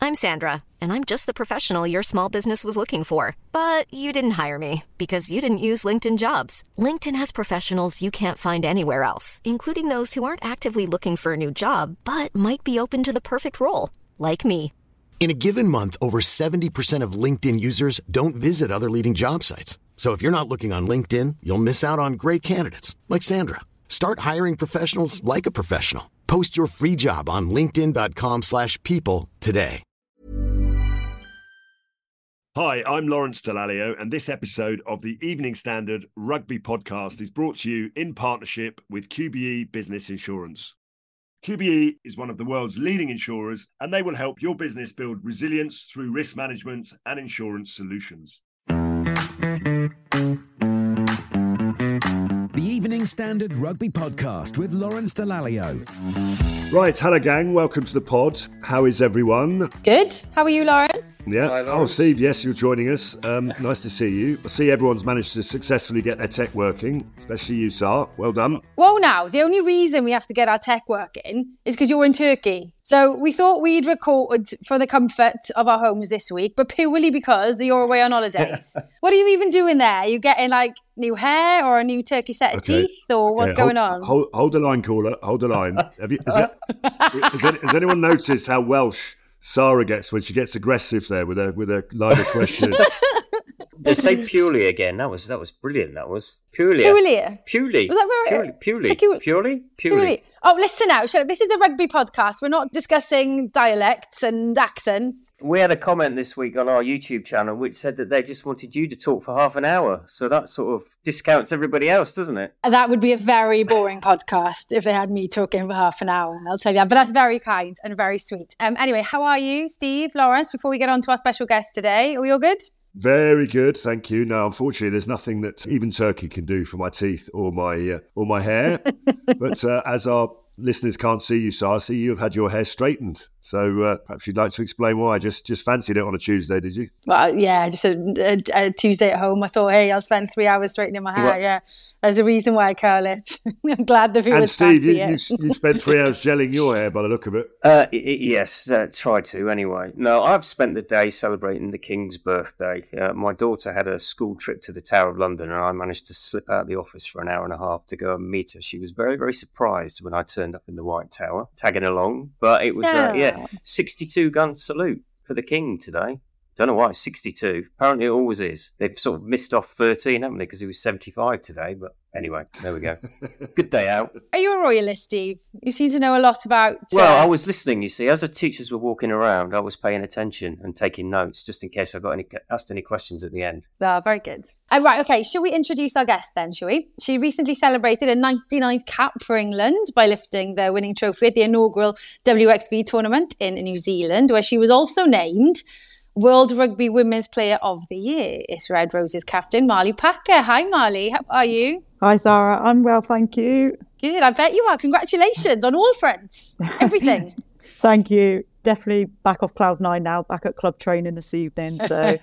I'm Sandra, and I'm just the professional your small business was looking for. But you didn't hire me because you didn't use LinkedIn Jobs. LinkedIn has professionals you can't find anywhere else, including those who aren't actively looking for a new job, but might be open to the perfect role, like me. In a given month, over 70% of LinkedIn users don't visit other leading job sites. So if you're not looking on LinkedIn, you'll miss out on great candidates like Sandra. Start hiring professionals like a professional. Post your free job on linkedin.com/people today. Hi, I'm Lawrence Dallaglio, and this episode of the Evening Standard Rugby Podcast is brought to you in partnership with QBE Business Insurance. QBE is one of the world's leading insurers, and they will help your business build resilience through risk management and insurance solutions. The Evening Standard Rugby Podcast with Lawrence Dallaglio. Right, hello gang, welcome to the pod. How is everyone? Good. How are you, Lawrence? Yeah. Hi, Lawrence. Oh, Steve, yes, you're joining us. Nice to see you. I see everyone's managed to successfully get their tech working, especially you, Sar. Well done. Well, now, the only reason we have to get our tech working is because you're in Turkey. So we thought we'd record for the comfort of our homes this week, but purely because you're away on holidays. What are you even doing there? Are you getting like new hair or a new turkey set of teeth, or what's going on? Hold the line, caller. Hold the line. Has anyone noticed how Welsh Sarah gets when she gets aggressive there with a line of question? They say purely again. That was brilliant. That was purely. Purely. Was that right? Purely. Oh, listen now. This is a rugby podcast. We're not discussing dialects and accents. We had a comment this week on our YouTube channel which said that they just wanted you to talk for half an hour. So that sort of discounts everybody else, doesn't it? That would be a very boring podcast if they had me talking for half an hour. I'll tell you that. But that's very kind and very sweet. Anyway, how are you, Steve, Lawrence? Before we get on to our special guest today, are we all good? Very good, thank you. No, unfortunately, there's nothing that even Turkey can do for my teeth or my hair. But as our listeners can't see you, Sarah, I see you've had your hair straightened. So perhaps you'd like to explain why. Just fancied it on a Tuesday, did you? Well, yeah, just a Tuesday at home. I thought, hey, I'll spend 3 hours straightening my hair. Yeah, there's a reason why I curl it. I'm glad the viewers and Steve, fancy you spent 3 hours gelling your hair by the look of it. Yes, try to anyway. No, I've spent the day celebrating the King's birthday. My daughter had a school trip to the Tower of London, and I managed to slip out of the office for an hour and a half to go and meet her. She was very, very surprised when I turned up in the White Tower, tagging along. But it was, 62 gun salute for the King today. Don't know why, 62. Apparently it always is. They've sort of missed off 13, haven't they? Because he was 75 today. But anyway, there we go. Good day out. Are you a royalist, Steve? You seem to know a lot about... Well, I was listening, you see. As the teachers were walking around, I was paying attention and taking notes, just in case I got asked any questions at the end. Oh, very good. Right, okay. Shall we introduce our guest then, shall we? She recently celebrated a 99th cap for England by lifting their winning trophy at the inaugural WXV tournament in New Zealand, where she was also named World Rugby Women's Player of the Year. It's Red Roses captain Marley Packer. Hi, Marley. How are you? Hi, Sarah. I'm well, thank you. Good. I bet you are. Congratulations on all fronts. Everything. Thank you. Definitely back off cloud nine now, back at club training this evening. So,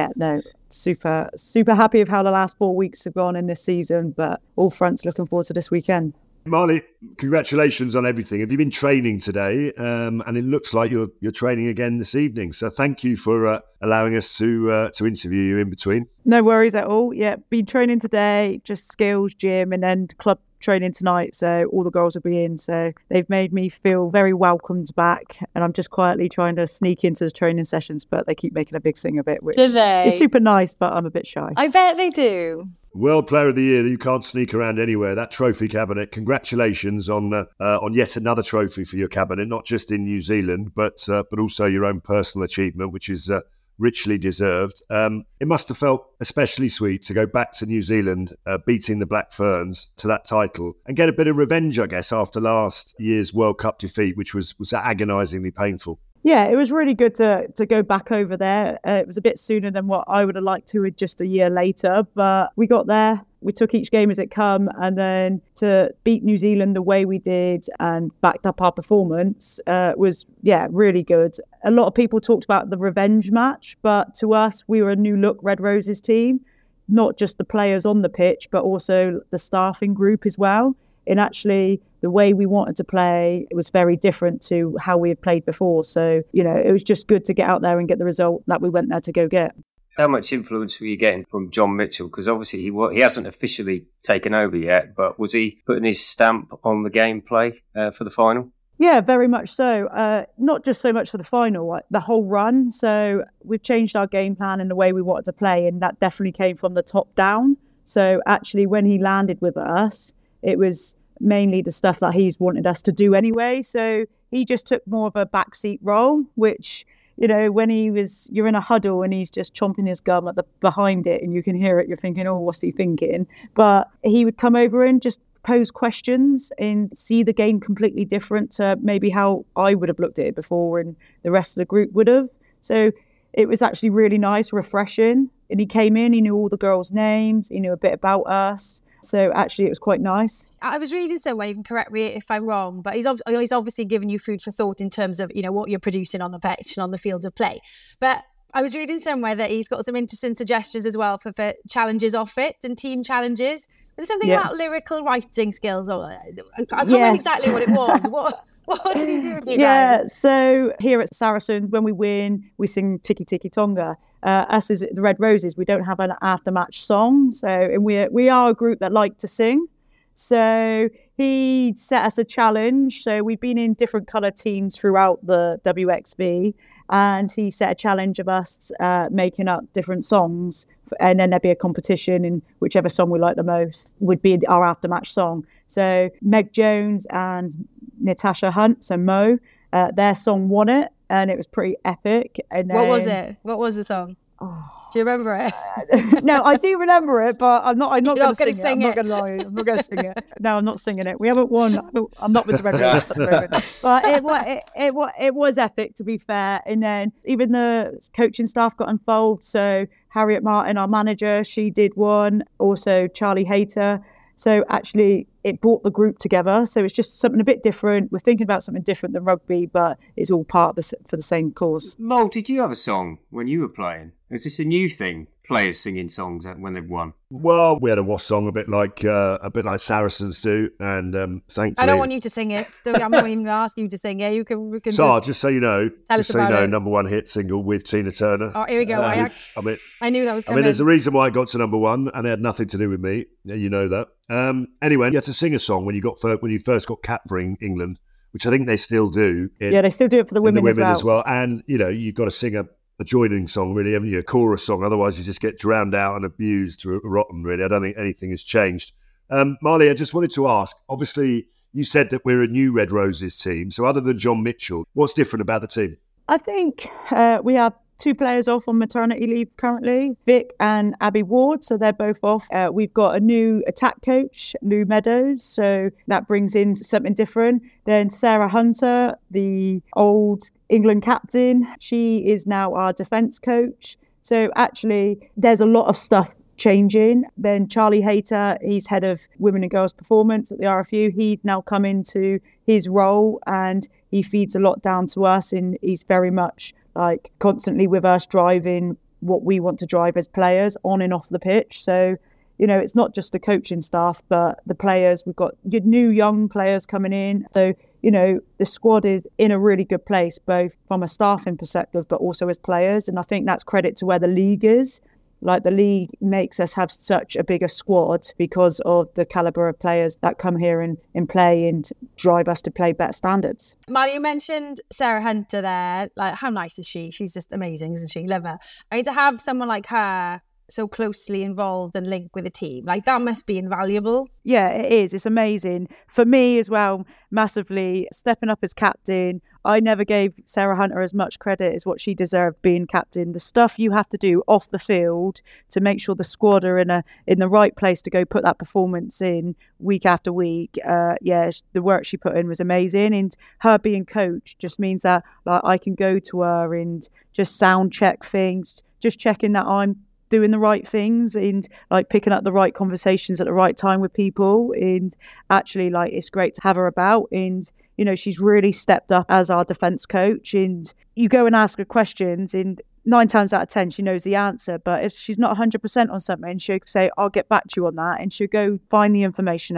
super happy with how the last 4 weeks have gone in this season, but all fronts looking forward to this weekend. Marley, congratulations on everything. Have you been training today? And it looks like you're training again this evening. So thank you for allowing us to interview you in between. No worries at all. Yeah, been training today, just skills, gym, and then club training tonight. So all the girls will be in. So they've made me feel very welcomed back. And I'm just quietly trying to sneak into the training sessions, but they keep making a big thing of it, which do they? is super nice, but I'm a bit shy. I bet they do. World Player of the Year, you can't sneak around anywhere. That trophy cabinet, congratulations on yet another trophy for your cabinet, not just in New Zealand, but also your own personal achievement, which is richly deserved. It must have felt especially sweet to go back to New Zealand, beating the Black Ferns to that title and get a bit of revenge, I guess, after last year's World Cup defeat, which was agonisingly painful. Yeah, it was really good to go back over there. It was a bit sooner than what I would have liked to, just a year later, but we got there. We took each game as it come, and then to beat New Zealand the way we did and backed up our performance was, really good. A lot of people talked about the revenge match, but to us, we were a new look Red Roses team, not just the players on the pitch, but also the staffing group as well. And actually, the way we wanted to play, it was very different to how we had played before. So, it was just good to get out there and get the result that we went there to go get. How much influence were you getting from John Mitchell? Because obviously he hasn't officially taken over yet, but was he putting his stamp on the gameplay for the final? Yeah, very much so. Not just so much for the final, the whole run. So we've changed our game plan and the way we wanted to play, and that definitely came from the top down. So actually, when he landed with us, it was mainly the stuff that he's wanted us to do anyway. So he just took more of a backseat role, which, when you're in a huddle and he's just chomping his gum behind it and you can hear it, you're thinking, oh, what's he thinking? But he would come over and just pose questions and see the game completely different to maybe how I would have looked at it before and the rest of the group would have. So it was actually really nice, refreshing. And he came in, he knew all the girls' names, he knew a bit about us. So actually it was quite nice. I was reading somewhere, you can correct me if I'm wrong, but he's obviously given you food for thought in terms of, what you're producing on the pitch and on the field of play. But I was reading somewhere that he's got some interesting suggestions as well for challenges off it and team challenges. Was there something about lyrical writing skills? I can't remember exactly what it was. What did he do with you guys? So here at Saracens, when we win, we sing Tiki Tiki Tonga. Us as the Red Roses, we don't have an after-match song. So and we are a group that like to sing. So he set us a challenge. So we've been in different colour teams throughout the WXV. And he set a challenge of us making up different songs, and then there'd be a competition, and whichever song we like the most would be our aftermatch song. So Meg Jones and Natasha Hunt, so Mo, their song won it, and it was pretty epic. And then, what was it? What was the song? Do you remember it? No, I do remember it, but I'm not going to sing it. I'm not going to lie. I'm not going to sing it. No, I'm not singing it. We haven't won. I'm not with the Red Roses at the moment. But it was epic, to be fair. And then even the coaching staff got involved. So Harriet Martin, our manager, she did one. Also Charlie Hayter. So actually, it brought the group together. So it's just something a bit different. We're thinking about something different than rugby, but it's all part of for the same cause. Mole, did you have a song when you were playing? Is this a new thing? Players singing songs when they've won? Well, we had a Wasp song a bit like Saracens do, and thankfully, I don't want you to sing it. I'm not even going to ask you to sing it. You can. Just so you know, number one hit single with Tina Turner. Oh, here we go. I knew that was coming. There's a reason why I got to number one, and it had nothing to do with me. You know that. Anyway, you had to sing a song when you first got capped for England, which I think they still do. They still do it for the women as well. And you've got to sing a joining song, really, haven't you? A chorus song. Otherwise, you just get drowned out and abused rotten, really. I don't think anything has changed. Marley, I just wanted to ask, obviously, you said that we're a new Red Roses team. So other than John Mitchell, what's different about the team? I think we have 2 players off on maternity leave currently, Vic and Abby Ward, so they're both off. We've got a new attack coach, Lou Meadows, so that brings in something different. Then Sarah Hunter, the old England captain, she is now our defence coach. So actually, there's a lot of stuff changing. Then Charlie Hayter, he's head of women and girls performance at the RFU. He's now come into his role and he feeds a lot down to us, and he's very much like constantly with us, driving what we want to drive as players on and off the pitch. So, it's not just the coaching staff, but the players. We've got new young players coming in. So, the squad is in a really good place, both from a staffing perspective, but also as players. And I think that's credit to where the league is. Like, the league makes us have such a bigger squad because of the calibre of players that come here and play and drive us to play better standards. Molly, you mentioned Sarah Hunter there. Like, how nice is she? She's just amazing, isn't she? Love her. I mean, to have someone like her so closely involved and linked with a team, like, that must be invaluable. Yeah, it is. It's amazing. For me as well, massively, stepping up as captain. I never gave Sarah Hunter as much credit as what she deserved being captain. The stuff you have to do off the field to make sure the squad are in the right place to go put that performance in week after week. The work she put in was amazing. And her being coach just means that, like, I can go to her and just sound check things, just checking that I'm doing the right things and like picking up the right conversations at the right time with people. And actually, like, it's great to have her about. And she's really stepped up as our defence coach, and you go and ask her questions and 9 times out of 10 she knows the answer. But if she's not 100% on something, she'll say, I'll get back to you on that, and she'll go find the information out.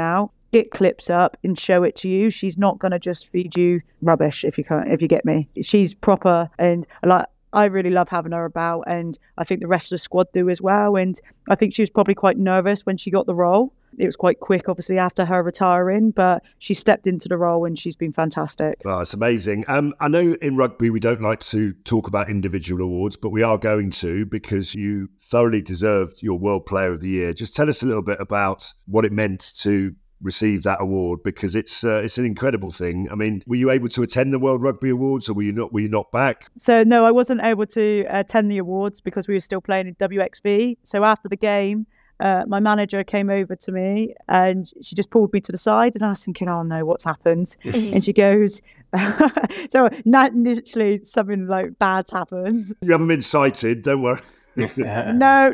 get clips up and show it to you. She's not going to just feed you rubbish, if you get me. She's proper, and I really love having her about, and I think the rest of the squad do as well. And I think she was probably quite nervous when she got the role. It was quite quick, obviously, after her retiring, but she stepped into the role and she's been fantastic. Well, it's amazing. I know in rugby we don't like to talk about individual awards, but we are going to, because you thoroughly deserved your World Player of the Year. Just tell us a little bit about what it meant to receive that award, because it's an incredible thing. I mean, were you able to attend the World Rugby Awards, or were you not back? So no, I wasn't able to attend the awards because we were still playing in WXV. So after the game, my manager came over to me and she just pulled me to the side, and I was thinking, oh no, what's happened? And she goes, so literally something like bad's happened. You haven't been cited, don't worry. No.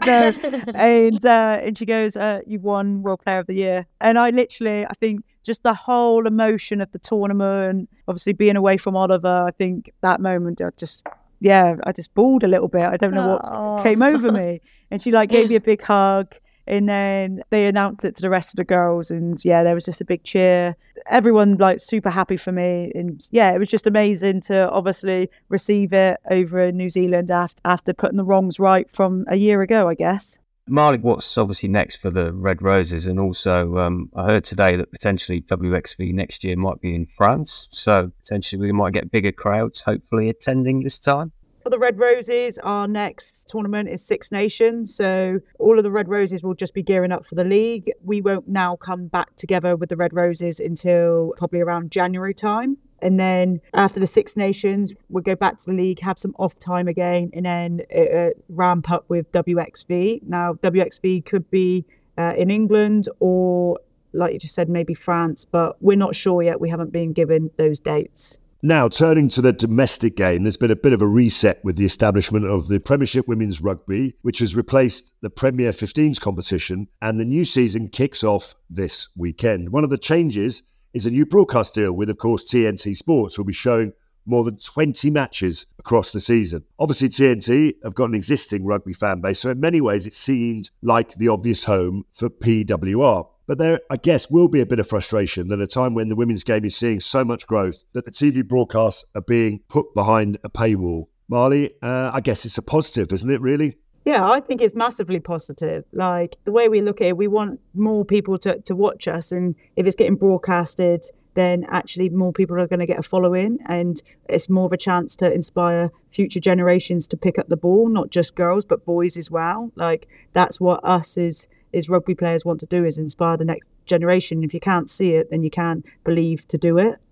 And she goes, you won World Player of the Year. And I think just the whole emotion of the tournament, obviously being away from Oliver, I think that moment, I just bawled a little bit. I don't know what came over me. And she gave me a big hug. And then they announced it to the rest of the girls, and there was just a big cheer. Everyone super happy for me, and it was just amazing to obviously receive it over in New Zealand after putting the wrongs right from a year ago, I guess. Marley, what's obviously next for the Red Roses? And also, I heard today that potentially WXV next year might be in France, so potentially we might get bigger crowds, hopefully attending this time. For the Red Roses, our next tournament is Six Nations. So all of the Red Roses will just be gearing up for the league. We won't now come back together with the Red Roses until probably around January time. And then after the Six Nations, we'll go back to the league, have some off time again, and then ramp up with WXV. Now, WXV could be in England or, like you just said, maybe France, but we're not sure yet. We haven't been given those dates. Now, turning to the domestic game, there's been a bit of a reset with the establishment of the Premiership Women's Rugby, which has replaced the Premier 15s competition, and the new season kicks off this weekend. One of the changes is a new broadcast deal with, of course, TNT Sports, who will be showing more than 20 matches across the season. Obviously, TNT have got an existing rugby fan base, so in many ways it seemed like the obvious home for PWR. But there, I guess, will be a bit of frustration at a time when the women's game is seeing so much growth that the TV broadcasts are being put behind a paywall. Marley, I guess it's a positive, isn't it, really? Yeah, I think it's massively positive. The way we look at it, we want more people to watch us. And if it's getting broadcasted, then actually more people are going to get a following. And it's more of a chance to inspire future generations to pick up the ball, not just girls, but boys as well. That's what us is rugby players want to do, is inspire the next generation. If you can't see it, then you can't believe to do it.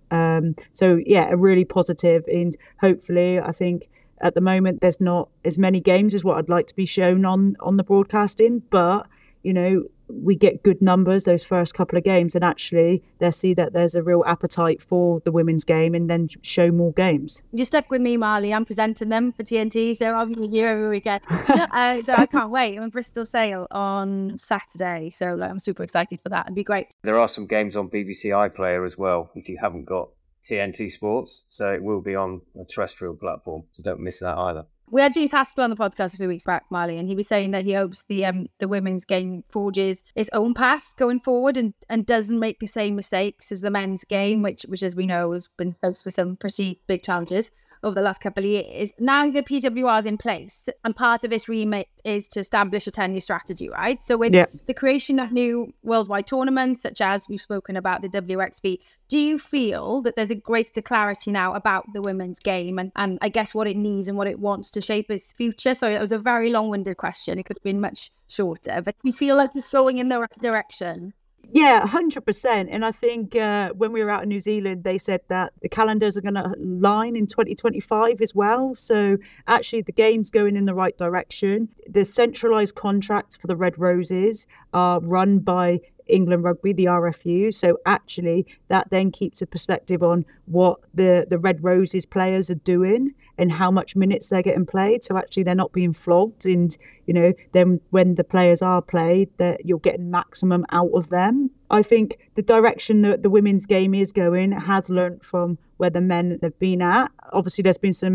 A really positive, and hopefully I think at the moment there's not as many games as what I'd like to be shown on the broadcasting, but we get good numbers those first couple of games, and actually they'll see that there's a real appetite for the women's game and then show more games. You're stuck with me, Marley. I'm presenting them for TNT, so I'll be here every weekend. So I can't wait. I'm in Bristol Sale on Saturday, so I'm super excited for that. It'd be great. There are some games on BBC iPlayer as well, if you haven't got TNT Sports, so it will be on a terrestrial platform, so don't miss that either. We had James Haskell on the podcast a few weeks back, Marley, and he was saying that he hopes the women's game forges its own path going forward and doesn't make the same mistakes as the men's game, which as we know has been faced with some pretty big challenges over the last couple of years. Now the PWR is in place, and part of its remit is to establish a 10-year strategy, right? So with the creation of new worldwide tournaments, such as we've spoken about the WXV, do you feel that there's a greater clarity now about the women's game and I guess what it needs and what it wants to shape its future? So it was a very long-winded question. It could have been much shorter, but do you feel like it's going in the right direction? Yeah, 100%. And I think when we were out in New Zealand, they said that the calendars are going to line in 2025 as well. So actually the game's going in the right direction. The centralised contracts for the Red Roses are run by England Rugby, the RFU. So actually that then keeps a perspective on what the Red Roses players are doing and how much minutes they're getting played. So actually they're not being flogged, and then when the players are played, that you're getting maximum out of them. I think the direction that the women's game is going has learnt from where the men have been at. Obviously there's been some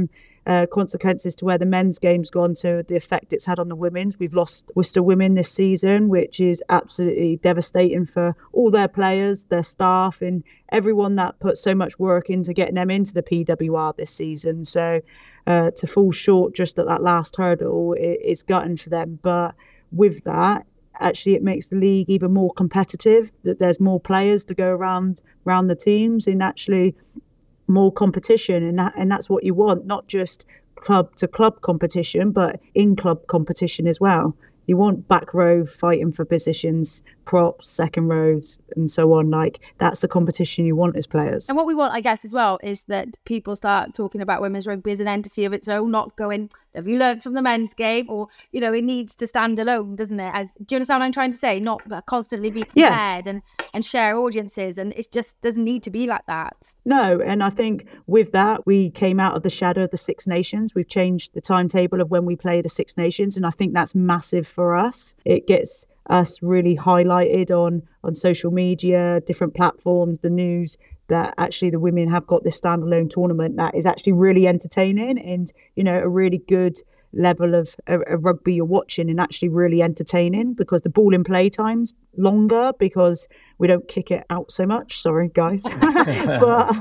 consequences to where the men's game's gone to the effect it's had on the women's. We've lost Worcester women this season, which is absolutely devastating for all their players, their staff, and everyone that put so much work into getting them into the PWR this season. So to fall short just at that last hurdle, it's gutting for them. But with that, actually it makes the league even more competitive, that there's more players to go around the teams, and actually more competition, and that's what you want, not just club to club competition, but in club competition as well. You want back row fighting for positions, props, second rows, and so on. Like, that's the competition you want as players. And what we want, I guess, as well, is that people start talking about women's rugby as an entity of its own, not going, have you learned from the men's game? Or, you know, it needs to stand alone, doesn't it? Do you understand what I'm trying to say? Not constantly be compared and share audiences. And it just doesn't need to be like that. No, and I think with that, we came out of the shadow of the Six Nations. We've changed the timetable of when we play the Six Nations, and I think that's massive for us. It gets us really highlighted on social media, different platforms, the news, that actually the women have got this standalone tournament that is actually really entertaining, and, you know, a really good level of rugby you're watching, and actually really entertaining, because the ball in play time's longer because we don't kick it out so much. Sorry, guys. But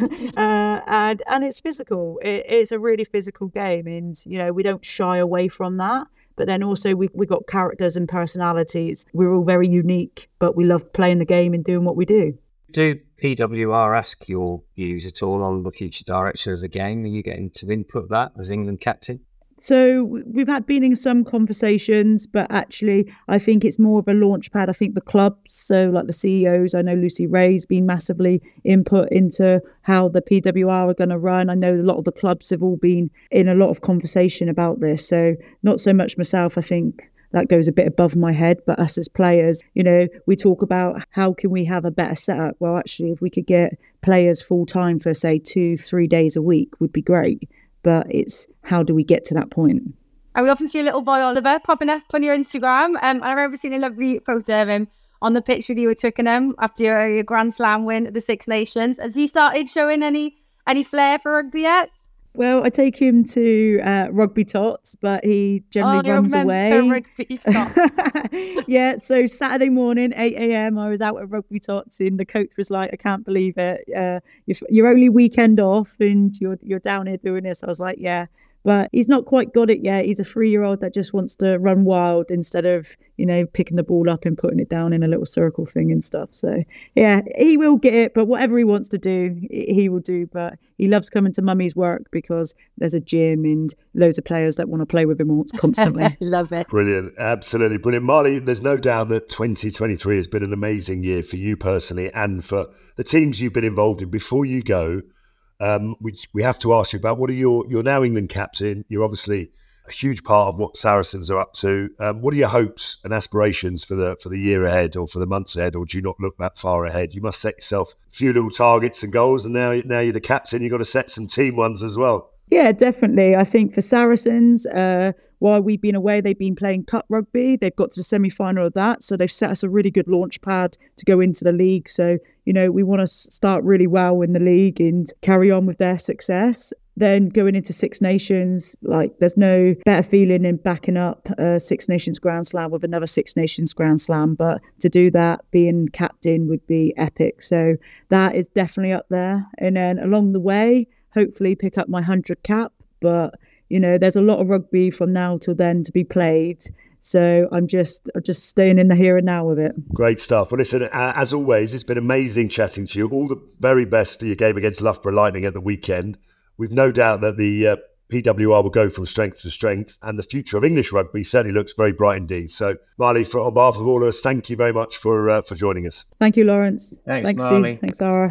and it's physical. It's a really physical game, and, you know, we don't shy away from that. But then also we've got characters and personalities. We're all very unique, but we love playing the game and doing what we do. Do PWR ask your views at all on the future direction of the game? Are you getting to input that as England captain? So we've been in some conversations, but actually I think it's more of a launch pad. I think the clubs, so like the CEOs, I know Lucy Ray's been massively input into how the PWR are going to run. I know a lot of the clubs have all been in a lot of conversation about this. So not so much myself, I think that goes a bit above my head, but us as players, you know, we talk about how can we have a better setup? Well, actually, if we could get players full time for, say, 2-3 days a week would be great. But it's how do we get to that point? And we often see a little boy Oliver popping up on your Instagram. And I remember seeing a lovely photo of him on the pitch with you at Twickenham after your Grand Slam win at the Six Nations. Has he started showing any flair for rugby yet? Well, I take him to Rugby Tots, but he generally runs away. Rugby Tots. Yeah, so Saturday morning, 8 a.m, I was out at Rugby Tots, and the coach was like, I can't believe it. Your only weekend off and you're down here doing this. I was like, yeah. But he's not quite got it yet. He's a 3-year-old that just wants to run wild instead of, you know, picking the ball up and putting it down in a little circle thing and stuff. So, yeah, he will get it. But whatever he wants to do, he will do. But he loves coming to mummy's work because there's a gym and loads of players that want to play with him constantly. Love it. Brilliant. Absolutely brilliant. Marley, there's no doubt that 2023 has been an amazing year for you personally and for the teams you've been involved in. Before you go, we have to ask you about you're now England captain. You're obviously a huge part of what Saracens are up to. What are your hopes and aspirations for the year ahead or for the months ahead, or do you not look that far ahead? You must set yourself a few little targets and goals, and now you're the captain, you've got to set some team ones as well. Yeah, definitely. I think for Saracens, while we've been away, they've been playing cup rugby. They've got to the semi-final of that. So they've set us a really good launch pad to go into the league. So, you know, we want to start really well in the league and carry on with their success. Then going into Six Nations, like there's no better feeling in backing up a Six Nations Grand Slam with another Six Nations Grand Slam. But to do that, being captain would be epic. So that is definitely up there. And then along the way, hopefully pick up my 100 cap. But, you know, there's a lot of rugby from now till then to be played. So I'm just staying in the here and now with it. Great stuff. Well, listen, as always, it's been amazing chatting to you. All the very best for your game against Loughborough Lightning at the weekend. We've no doubt that the PWR will go from strength to strength, and the future of English rugby certainly looks very bright indeed. So, Marley, on behalf of all of us, thank you very much for joining us. Thank you, Lawrence. Thanks Marley. Steve. Thanks, Zara.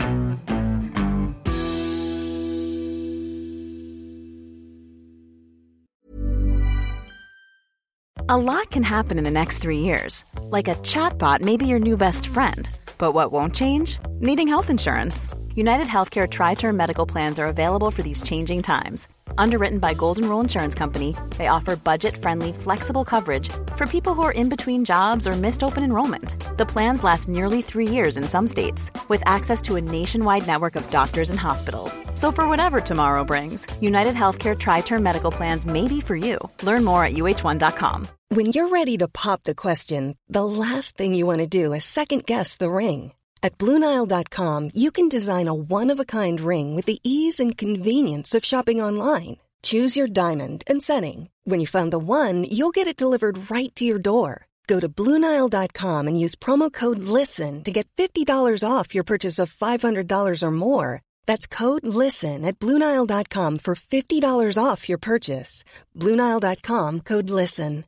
A lot can happen in the next 3 years. Like a chatbot may be your new best friend. But what won't change? Needing health insurance. United Healthcare Tri-Term Medical Plans are available for these changing times. Underwritten by Golden Rule Insurance Company, they offer budget-friendly, flexible coverage for people who are in between jobs or missed open enrollment. The plans last nearly 3 years in some states, with access to a nationwide network of doctors and hospitals. So for whatever tomorrow brings, United Healthcare Tri-Term Medical Plans may be for you. Learn more at uh1.com. When you're ready to pop the question, the last thing you want to do is second-guess the ring. At BlueNile.com, you can design a one-of-a-kind ring with the ease and convenience of shopping online. Choose your diamond and setting. When you find the one, you'll get it delivered right to your door. Go to BlueNile.com and use promo code LISTEN to get $50 off your purchase of $500 or more. That's code LISTEN at BlueNile.com for $50 off your purchase. BlueNile.com, code LISTEN.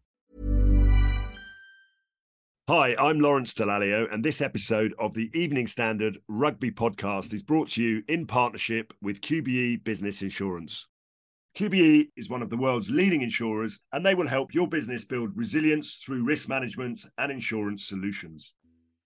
Hi, I'm Lawrence Dallaglio, and this episode of the Evening Standard Rugby Podcast is brought to you in partnership with QBE Business Insurance. QBE is one of the world's leading insurers, and they will help your business build resilience through risk management and insurance solutions.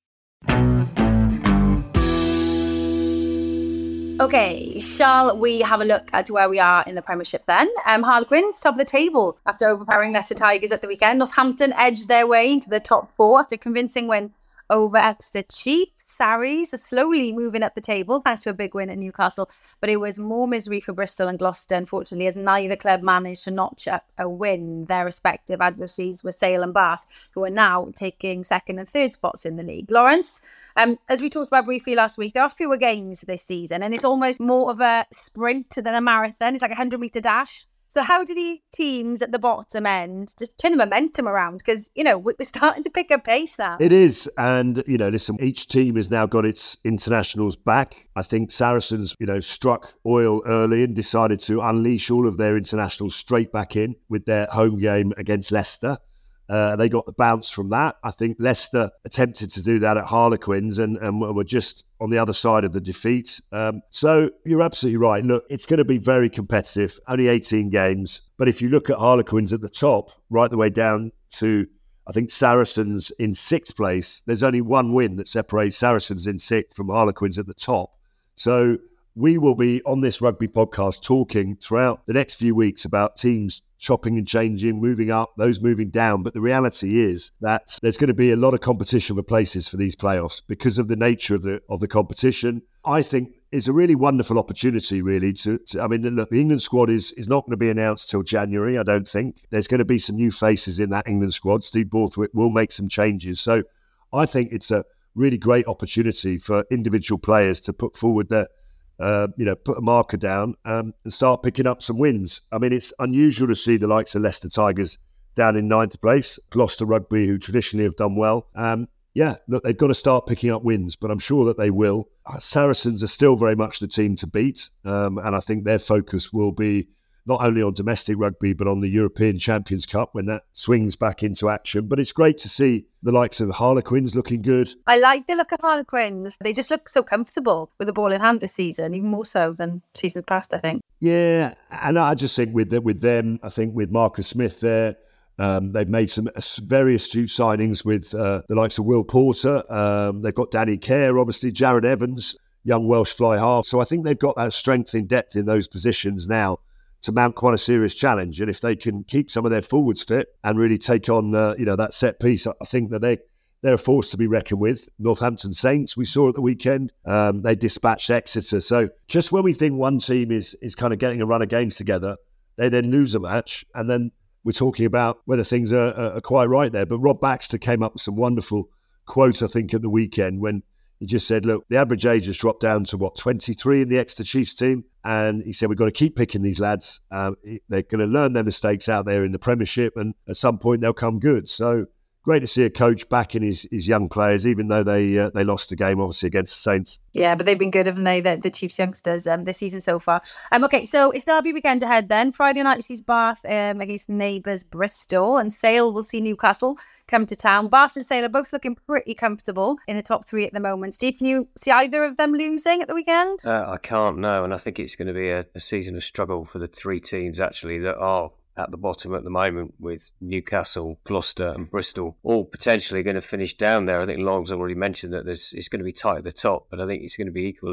Okay, shall we have a look at where we are in the Premiership then? Harlequins, top of the table after overpowering Leicester Tigers at the weekend. Northampton edged their way into the top four after a convincing win over Exeter Chiefs. Sarries are slowly moving up the table thanks to a big win at Newcastle, but it was more misery for Bristol and Gloucester, unfortunately, as neither club managed to notch up a win. Their respective adversaries were Sale and Bath, who are now taking second and third spots in the league. Lawrence, as we talked about briefly last week, there are fewer games this season, and it's almost more of a sprint than a marathon. It's like a 100-metre dash. So how do these teams at the bottom end just turn the momentum around? Because, you know, we're starting to pick up pace now. It is. And, you know, listen, each team has now got its internationals back. I think Saracens, struck oil early and decided to unleash all of their internationals straight back in with their home game against Leicester. They got the bounce from that. I think Leicester attempted to do that at Harlequins and were just on the other side of the defeat. So you're absolutely right. Look, it's going to be very competitive, only 18 games. But if you look at Harlequins at the top, right the way down to, I think, Saracens in 6th place, there's only one win that separates Saracens in 6th from Harlequins at the top. So we will be on this rugby podcast talking throughout the next few weeks about teams chopping and changing, moving up, those moving down. But the reality is that there's going to be a lot of competition for places for these playoffs because of the nature of the competition. I think it's a really wonderful opportunity, really, to look, the England squad is not going to be announced till January, I don't think. There's going to be some new faces in that England squad. Steve Borthwick will make some changes. So I think it's a really great opportunity for individual players to put forward their put a marker down and start picking up some wins. I mean, it's unusual to see the likes of Leicester Tigers down in 9th place, Gloucester Rugby, who traditionally have done well. Look, they've got to start picking up wins, but I'm sure that they will. Saracens are still very much the team to beat, and I think their focus will be not only on domestic rugby, but on the European Champions Cup when that swings back into action. But it's great to see the likes of Harlequins looking good. I like the look of Harlequins. They just look so comfortable with the ball in hand this season, even more so than seasons past, I think. Yeah, and I just think with them, I think with Marcus Smith there, they've made some very astute signings with the likes of Will Porter. They've got Danny Kerr, obviously, Jared Evans, young Welsh fly half. So I think they've got that strength in depth in those positions now to mount quite a serious challenge. And if they can keep some of their forwards fit and really take on that set piece, I think that they're a force to be reckoned with. Northampton Saints, we saw at the weekend, they dispatched Exeter. So just when we think one team is kind of getting a run of games together, they then lose a match, and then we're talking about whether things are quite right there. But Rob Baxter came up with some wonderful quote, I think, at the weekend when he just said, look, the average age has dropped down to, 23 in the Exeter Chiefs team. And he said, we've got to keep picking these lads. They're going to learn their mistakes out there in the Premiership, and at some point they'll come good. So great to see a coach backing his young players, even though they lost the game, obviously, against the Saints. Yeah, but they've been good, haven't they, the Chiefs youngsters this season so far. Okay, so it's Derby weekend ahead then. Friday night sees Bath against neighbours Bristol, and Sale will see Newcastle come to town. Bath and Sale are both looking pretty comfortable in the top 3 at the moment. Steve, can you see either of them losing at the weekend? I can't, no, and I think it's going to be a season of struggle for the 3 teams, actually, that are at the bottom at the moment, with Newcastle, Gloucester and Bristol all potentially going to finish down there. I think Long's already mentioned that it's going to be tight at the top, but I think it's going to be equally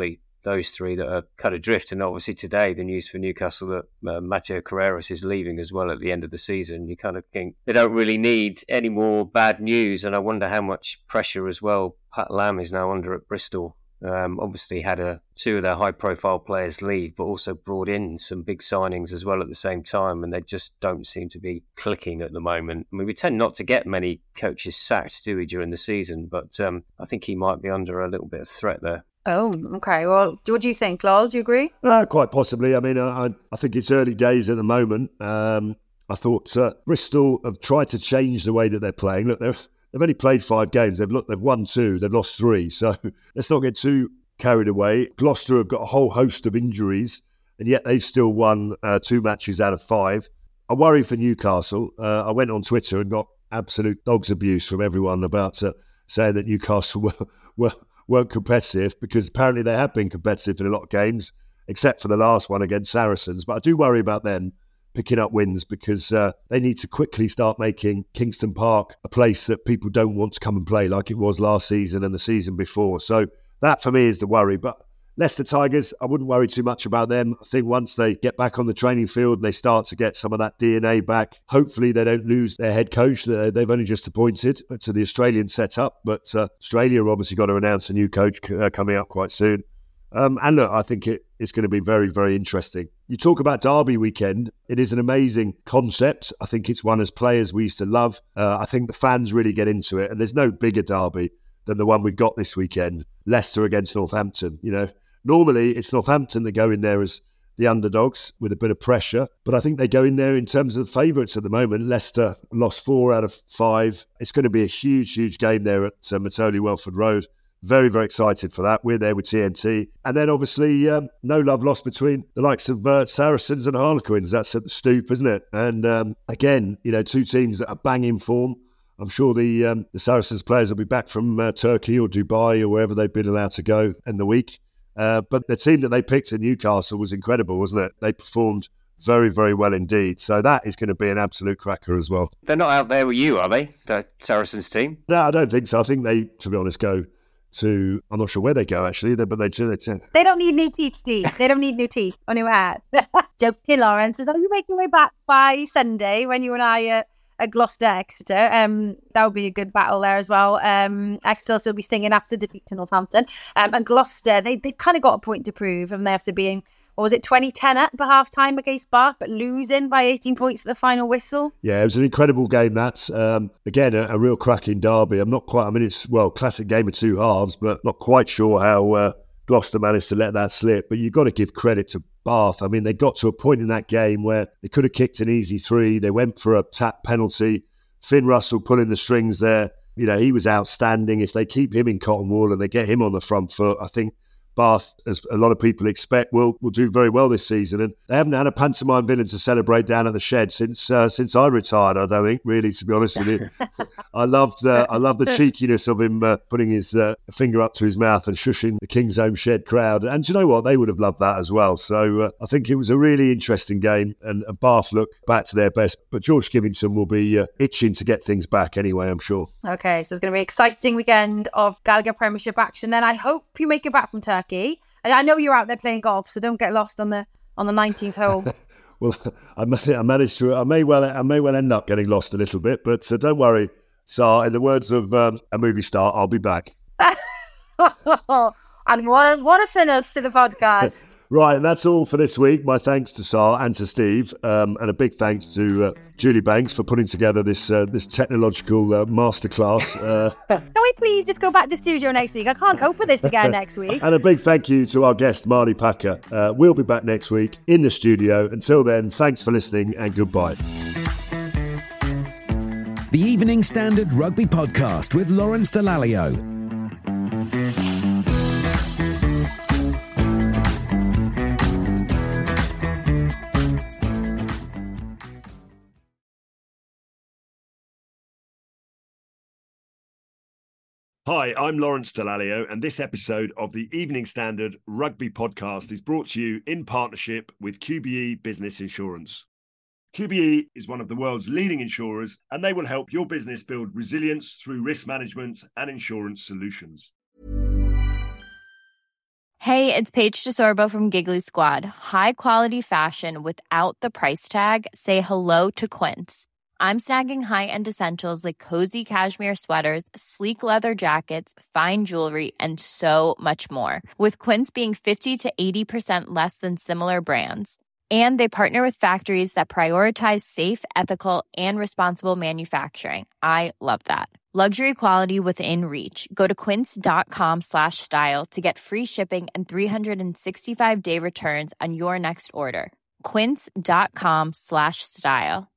those three that are cut adrift. And obviously today, the news for Newcastle that Mateo Carreras is leaving as well at the end of the season. You kind of think they don't really need any more bad news. And I wonder how much pressure as well Pat Lam is now under at Bristol. Obviously had two of their high-profile players leave, but also brought in some big signings as well at the same time, and they just don't seem to be clicking at the moment. I mean, we tend not to get many coaches sacked, do we, during the season, but I think he might be under a little bit of threat there. Oh, okay. Well, what do you think, Lol? Do you agree? Quite possibly. I mean, I think it's early days at the moment. I thought Bristol have tried to change the way that they're playing. Look, they've only played 5 games. They've won 2. They've lost 3. So let's not get too carried away. Gloucester have got a whole host of injuries, and yet they've still won 2 matches out of 5. I worry for Newcastle. I went on Twitter and got absolute dog's abuse from everyone about saying that Newcastle weren't competitive, because apparently they have been competitive in a lot of games, except for the last one against Saracens. But I do worry about them picking up wins, because they need to quickly start making Kingston Park a place that people don't want to come and play like it was last season and the season before. So that for me is the worry. But Leicester Tigers, I wouldn't worry too much about them. I think once they get back on the training field and they start to get some of that DNA back, hopefully they don't lose their head coach that they've only just appointed to the Australian setup. But Australia obviously got to announce a new coach coming up quite soon. And look, I think it's going to be very, very interesting. You talk about Derby weekend. It is an amazing concept. I think it's one as players we used to love. I think the fans really get into it. And there's no bigger derby than the one we've got this weekend, Leicester against Northampton. You know, normally it's Northampton that go in there as the underdogs with a bit of pressure. But I think they go in there in terms of favourites at the moment. Leicester lost 4 out of 5. It's going to be a huge, huge game there at Matoli Welford Road. Very, very excited for that. We're there with TNT. And then obviously no love lost between the likes of Saracens and Harlequins. That's at the Stoop, isn't it? And again, you know, 2 teams that are banging form. I'm sure the Saracens players will be back from Turkey or Dubai or wherever they've been allowed to go in the week. But the team that they picked in Newcastle was incredible, wasn't it? They performed very, very well indeed. So that is going to be an absolute cracker as well. They're not out there with you, are they, the Saracens team? No, I don't think so. I think they, to be honest, go to, I'm not sure where they go actually, but they don't need new teeth, Steve. They don't need new teeth on your head. Joking, Lawrence. As long as you make your way back by Sunday when you and I are at Gloucester, Exeter, that would be a good battle there as well. Exeter will still be stinging after defeat to Northampton. And Gloucester, they've kind of got a point to prove, and they have to be in, what was it, 2010 up at half-time against Bath, but losing by 18 points at the final whistle. Yeah, it was an incredible game, that. Again, a real cracking derby. It's, classic game of 2 halves, but not quite sure how Gloucester managed to let that slip. But you've got to give credit to Bath. I mean, they got to a point in that game where they could have kicked an easy 3. They went for a tap penalty. Finn Russell pulling the strings there. You know, he was outstanding. If they keep him in cotton wool and they get him on the front foot, I think Bath, as a lot of people expect, will do very well this season. And they haven't had a pantomime villain to celebrate down at the Shed since I retired, I don't think, really, to be honest with you. I loved the cheekiness of him putting his finger up to his mouth and shushing the King's Home Shed crowd. And do you know what? They would have loved that as well. So I think it was a really interesting game, and Bath look back to their best. But George Skivington will be itching to get things back anyway, I'm sure. Okay, so it's going to be an exciting weekend of Gallagher Premiership action. Then I hope you make it back from Turkey. And I know you're out there playing golf, so don't get lost on the 19th hole. Well, I managed to. I may well end up getting lost a little bit, but don't worry, Sar. In the words of a movie star, I'll be back. And what a finish to the podcast. Right, and that's all for this week. My thanks to Sar and to Steve, and a big thanks to Julie Banks for putting together this technological masterclass. Can we please just go back to studio next week? I can't cope with this again next week. And a big thank you to our guest, Marnie Packer. We'll be back next week in the studio. Until then, thanks for listening and goodbye. The Evening Standard Rugby Podcast with Lawrence Dallaglio. Hi, I'm Lawrence Dallaglio, and this episode of the Evening Standard Rugby Podcast is brought to you in partnership with QBE Business Insurance. QBE is one of the world's leading insurers, and they will help your business build resilience through risk management and insurance solutions. Hey, it's Paige DeSorbo from Giggly Squad. High quality fashion without the price tag. Say hello to Quince. I'm snagging high-end essentials like cozy cashmere sweaters, sleek leather jackets, fine jewelry, and so much more. With Quince being 50 to 80% less than similar brands. And they partner with factories that prioritize safe, ethical, and responsible manufacturing. I love that. Luxury quality within reach. Go to quince.com/style to get free shipping and 365-day returns on your next order. Quince.com/style.